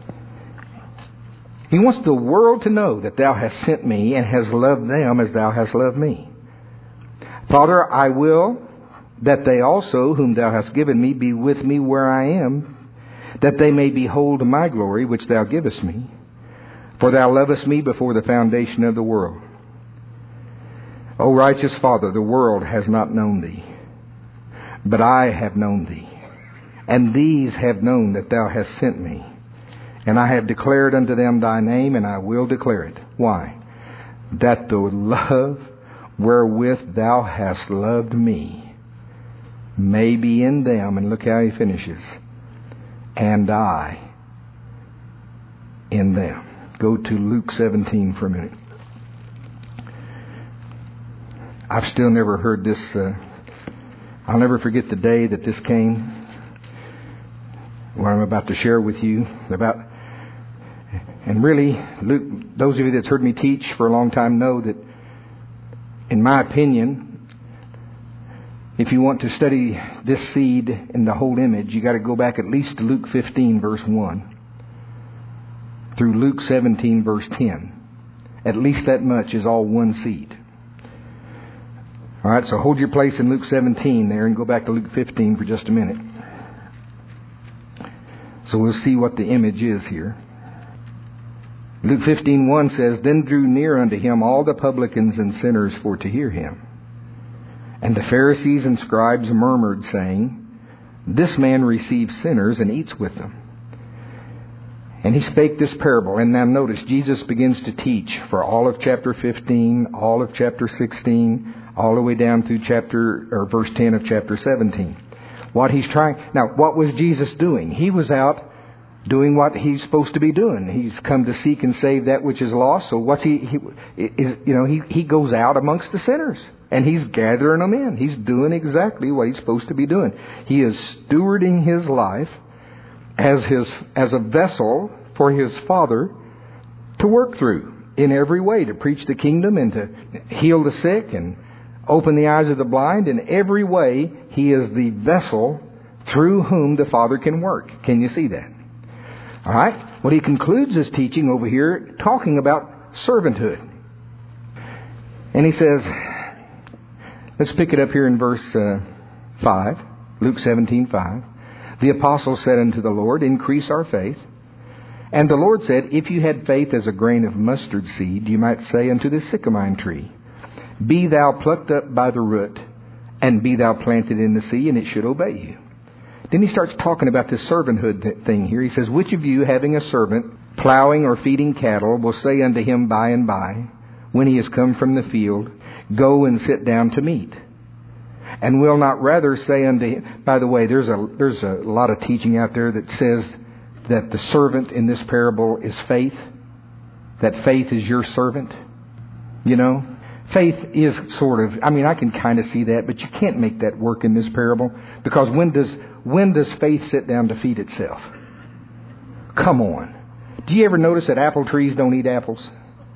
He wants the world to know that thou hast sent me and hast loved them as thou hast loved me. Father, I will that they also, whom thou hast given me, be with me where I am, that they may behold my glory which thou givest me. For thou lovest me before the foundation of the world. O righteous Father, the world has not known thee, but I have known thee, and these have known that thou hast sent me. And I have declared unto them thy name, and I will declare it. Why? That the love wherewith thou hast loved me may be in them. And look how he finishes. And I in them. Go to Luke 17 for a minute. I've still never heard this. I'll never forget the day that this came. What I'm about to share with you about. And really, Luke, those of you that's heard me teach for a long time know that, in my opinion, if you want to study this seed in the whole image, you got to go back at least to Luke 15, verse 1, through Luke 17, verse 10. At least that much is all one seed. All right, so hold your place in Luke 17 there and go back to Luke 15 for just a minute. So we'll see what the image is here. Luke 15:1 says, Then drew near unto him all the publicans and sinners for to hear him. And the Pharisees and scribes murmured, saying, This man receives sinners and eats with them. And he spake this parable. And now notice, Jesus begins to teach for all of chapter 15, all of chapter 16, all the way down through verse 10 of chapter 17. What was Jesus doing? He was out doing what he's supposed to be doing. He's come to seek and save that which is lost. So what's he goes out amongst the sinners and he's gathering them in. He's doing exactly what he's supposed to be doing. He is stewarding his life as a vessel for his Father to work through in every way, to preach the kingdom and to heal the sick and open the eyes of the blind. In every way, he is the vessel through whom the Father can work. Can you see that? All right. Well, he concludes his teaching over here talking about servanthood. And he says, let's pick it up here in verse 5, Luke 17:5. The apostle said unto the Lord, Increase our faith. And the Lord said, If you had faith as a grain of mustard seed, you might say unto this sycamore tree, Be thou plucked up by the root, and be thou planted in the sea, and it should obey you. Then he starts talking about this servanthood thing here. He says, Which of you, having a servant, plowing or feeding cattle, will say unto him by and by, when he is come from the field, Go and sit down to meat? And will not rather say unto him... By the way, there's a lot of teaching out there that says that the servant in this parable is faith. That faith is your servant. You know? Faith is sort of, I can kind of see that, but you can't make that work in this parable. Because when does faith sit down to feed itself? Come on. Do you ever notice that apple trees don't eat apples?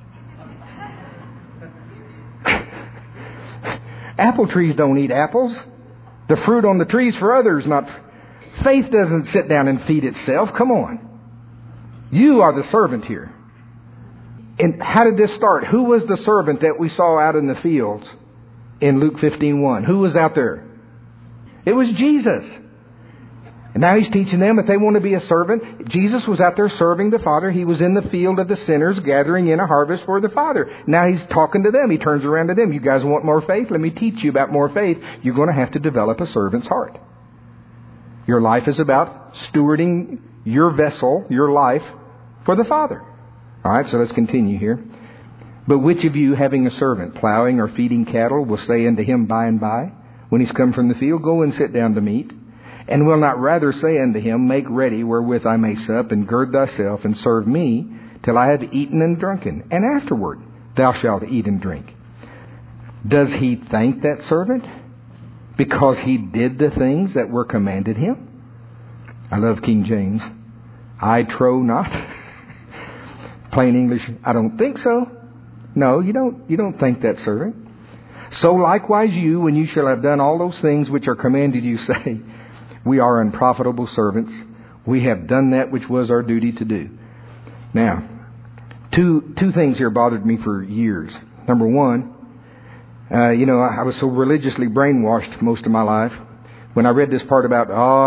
Apple trees don't eat apples. The fruit on the trees for others, not... Faith doesn't sit down and feed itself. Come on. You are the servant here. And how did this start? Who was the servant that we saw out in the fields in Luke 15:1? Who was out there? It was Jesus. And now He's teaching them if they want to be a servant. Jesus was out there serving the Father. He was in the field of the sinners gathering in a harvest for the Father. Now He's talking to them. He turns around to them. You guys want more faith? Let me teach you about more faith. You're going to have to develop a servant's heart. Your life is about stewarding your vessel, your life, for the Father. All right, so let's continue here. But which of you, having a servant plowing or feeding cattle, will say unto him by and by, when he's come from the field, go and sit down to meat? And will not rather say unto him, make ready wherewith I may sup, and gird thyself, and serve me, till I have eaten and drunken, and afterward thou shalt eat and drink? Does he thank that servant because he did the things that were commanded him? I love King James. I trow not. Plain English, I don't think so. No, you don't thank that servant. So likewise you, when you shall have done all those things which are commanded you, say, we are unprofitable servants. We have done that which was our duty to do. Now, two things here bothered me for years. Number one, I was so religiously brainwashed most of my life. When I read this part about,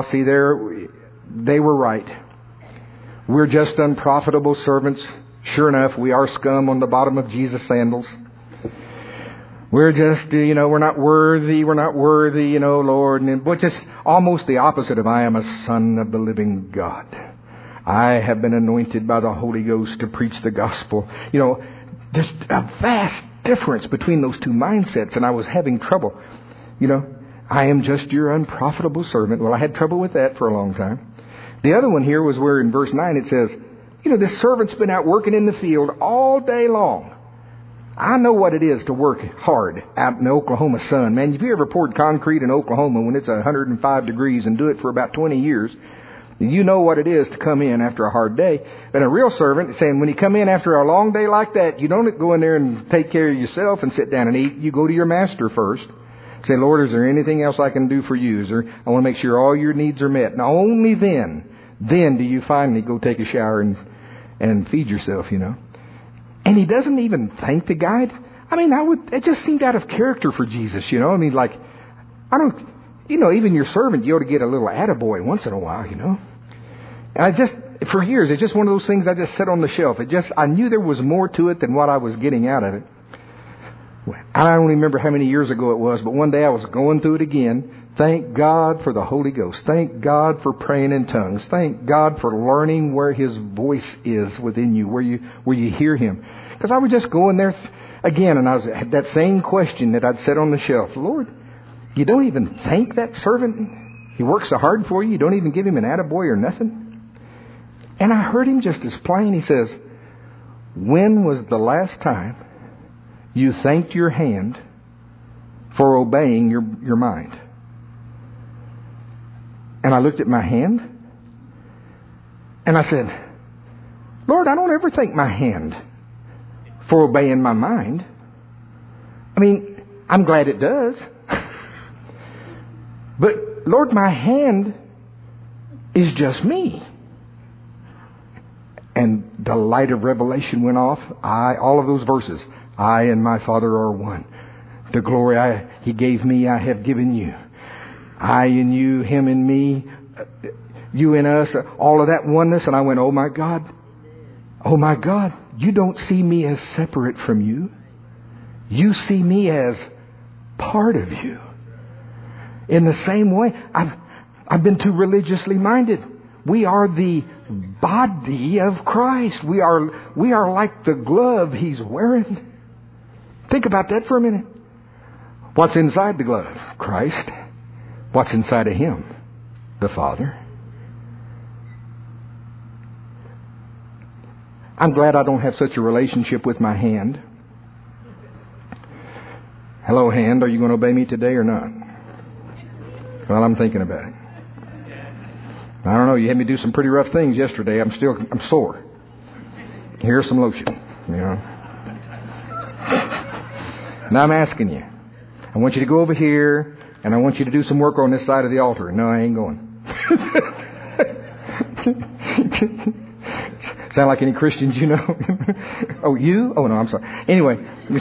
they were right. We're just unprofitable servants. Sure enough, we are scum on the bottom of Jesus' sandals. We're just, we're not worthy, Lord. Which is almost the opposite of I am a son of the living God. I have been anointed by the Holy Ghost to preach the gospel. There's a vast difference between those two mindsets, and I was having trouble. I am just your unprofitable servant. Well, I had trouble with that for a long time. The other one here was where in verse 9 it says, this servant's been out working in the field all day long. I know what it is to work hard out in the Oklahoma sun. Man, if you ever poured concrete in Oklahoma when it's 105 degrees and do it for about 20 years, you know what it is to come in after a hard day. But a real servant is saying when you come in after a long day like that, you don't go in there and take care of yourself and sit down and eat. You go to your master first. Say, Lord, is there anything else I can do for you? I want to make sure all your needs are met. And only then do you finally go take a shower and feed yourself, And he doesn't even thank the guide. It just seemed out of character for Jesus, even your servant, you ought to get a little attaboy once in a while, And for years, it's just one of those things I just set on the shelf. I knew there was more to it than what I was getting out of it. I don't remember how many years ago it was, but one day I was going through it again. Thank God for the Holy Ghost. Thank God for praying in tongues. Thank God for learning where His voice is within you, where you hear Him. Because I would just go in there again, and I had that same question that I'd set on the shelf. Lord, you don't even thank that servant? He works so hard for you. You don't even give him an attaboy or nothing? And I heard him just as plain. He says, when was the last time you thanked your hand for obeying your mind? And I looked at my hand and I said, Lord, I don't ever thank my hand for obeying my mind. I'm glad it does. But Lord, my hand is just me. And the light of revelation went off. All of those verses. I and my Father are one. The glory He gave me, I have given you. I and you, Him and me, you and us, all of that oneness. And I went, oh my God, you don't see me as separate from you. You see me as part of you. In the same way, I've been too religiously minded. We are the body of Christ. We are like the glove He's wearing. Think about that for a minute. What's inside the glove? Christ. What's inside of Him? The Father. I'm glad I don't have such a relationship with my hand. Hello, hand. Are you going to obey me today or not? Well, I'm thinking about it. I don't know. You had me do some pretty rough things yesterday. I'm sore. Here's some lotion. You know. Now I'm asking you. I want you to go over here, and I want you to do some work on this side of the altar. No, I ain't going. Sound like any Christians you know? Oh, you? Oh, no, I'm sorry. Anyway,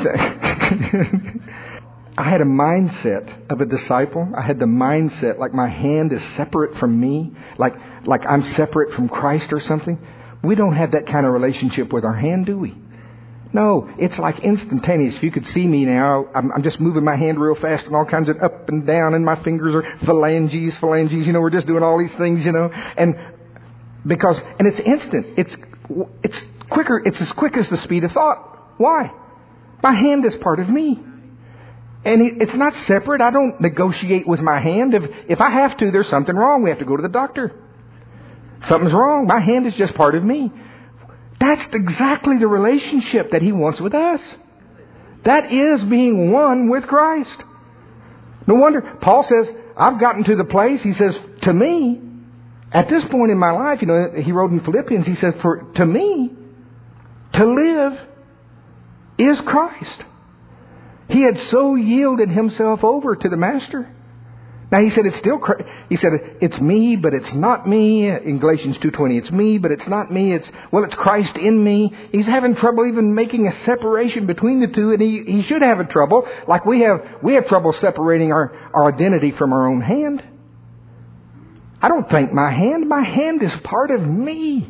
I had a mindset of a disciple. I had the mindset like my hand is separate from me, like I'm separate from Christ or something. We don't have that kind of relationship with our hand, do we? No, it's like instantaneous. If you could see me now, I'm just moving my hand real fast and all kinds of up and down, and my fingers are phalanges. You know, we're just doing all these things, you know, and it's instant. It's quicker. It's as quick as the speed of thought. Why? My hand is part of me. And it's not separate. I don't negotiate with my hand. If I have to, there's something wrong. We have to go to the doctor. Something's wrong. My hand is just part of me. That's exactly the relationship that He wants with us. That is being one with Christ. No wonder Paul says, I've gotten to the place, he says, to me, at this point in my life, you know, he wrote in Philippians, he says, to me, to live is Christ. He had so yielded himself over to the Master. Now he said it's me, but it's not me. In Galatians 2:20, it's me, but it's not me. It's Christ in me. He's having trouble even making a separation between the two, and he should have trouble. Like we have trouble separating our identity from our own hand. I don't think my hand is part of me.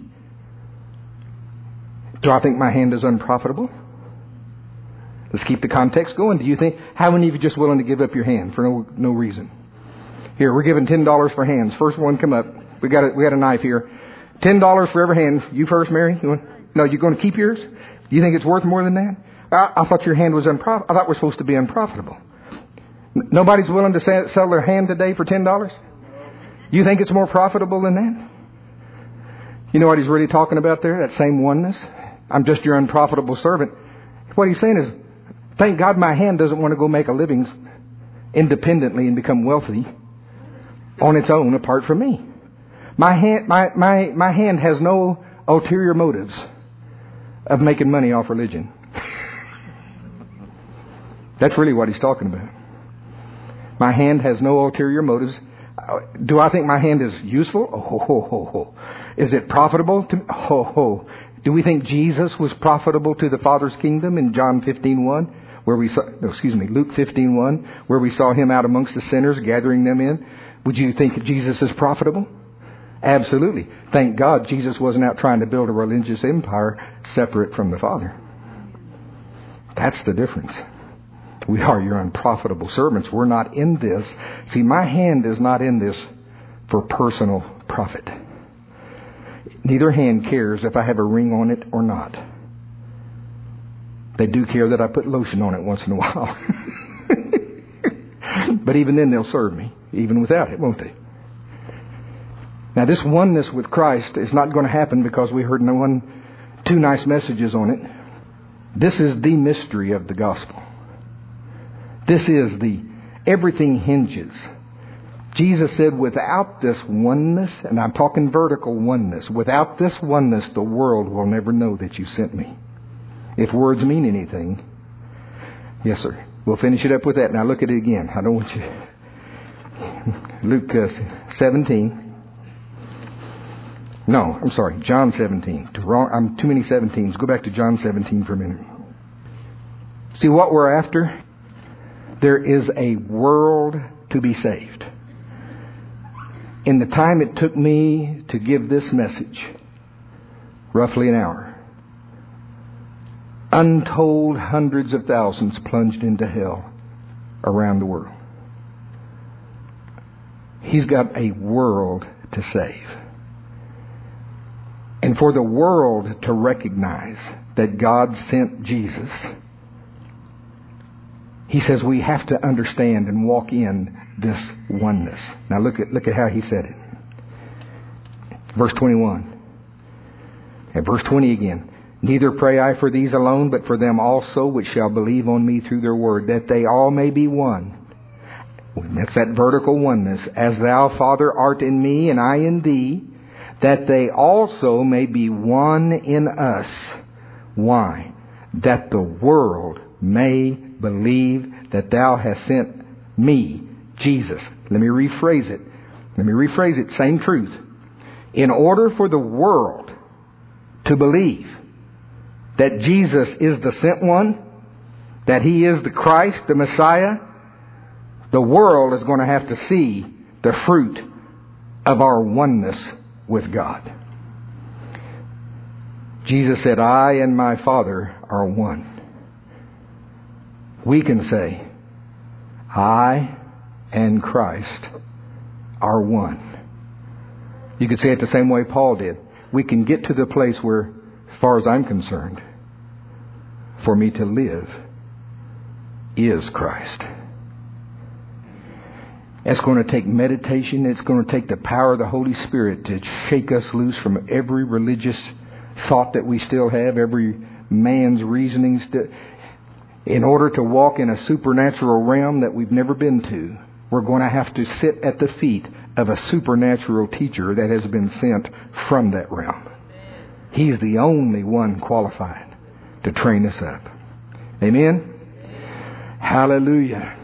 Do I think my hand is unprofitable? Let's keep the context going. Do you think, how many of you just willing to give up your hand for no reason? Here, we're giving $10 for hands. First one come up. We got a knife here. $10 for every hand. You first, Mary? No, you're going to keep yours? You think it's worth more than that? I thought your hand was unprofitable. I thought we're supposed to be unprofitable. Nobody's willing to sell their hand today for $10? You think it's more profitable than that? You know what he's really talking about there? That same oneness. I'm just your unprofitable servant. What he's saying is, thank God my hand doesn't want to go make a living independently and become wealthy on its own apart from me. My hand has no ulterior motives of making money off religion. That's really what he's talking about. My hand has no ulterior motives. Do I think my hand is useful? Oh. Is it profitable? Oh. Do we think Jesus was profitable to the Father's kingdom in John 15:1? Luke 15:1, where we saw Him out amongst the sinners, gathering them in. Would you think Jesus is profitable? Absolutely. Thank God Jesus wasn't out trying to build a religious empire separate from the Father. That's the difference. We are your unprofitable servants. We're not in this. See, my hand is not in this for personal profit. Neither hand cares if I have a ring on it or not. They do care that I put lotion on it once in a while. But even then they'll serve me, even without it, won't they? Now this oneness with Christ is not going to happen because we heard two nice messages on it. This is the mystery of the gospel. This is everything hinges. Jesus said, without this oneness, and I'm talking vertical oneness, without this oneness, the world will never know that you sent me. If words mean anything. Yes, sir. We'll finish it up with that. Now look at it again. I don't want you... Luke 17. No, I'm sorry. John 17. I'm too many 17s. Go back to John 17 for a minute. See what we're after? There is a world to be saved. In the time it took me to give this message, roughly an hour, untold hundreds of thousands plunged into hell around the world. He's got a world to save. And for the world to recognize that God sent Jesus, He says we have to understand and walk in this oneness. Now look at how He said it. Verse 21. And verse 20 again. Neither pray I for these alone, but for them also which shall believe on me through their word, that they all may be one. That's that vertical oneness. As thou, Father, art in me, and I in thee, that they also may be one in us. Why? That the world may believe that thou hast sent me, Jesus. Let me rephrase it. Same truth. In order for the world to believe that Jesus is the sent one, that He is the Christ, the Messiah, the world is going to have to see the fruit of our oneness with God. Jesus said, I and my Father are one. We can say, I and Christ are one. You could say it the same way Paul did. We can get to the place where, as far as I'm concerned, for me to live is Christ. It's going to take meditation. It's going to take the power of the Holy Spirit to shake us loose from every religious thought that we still have, every man's reasonings. In order to walk in a supernatural realm that we've never been to, we're going to have to sit at the feet of a supernatural teacher that has been sent from that realm. He's the only one qualified to train us up. Amen? Hallelujah.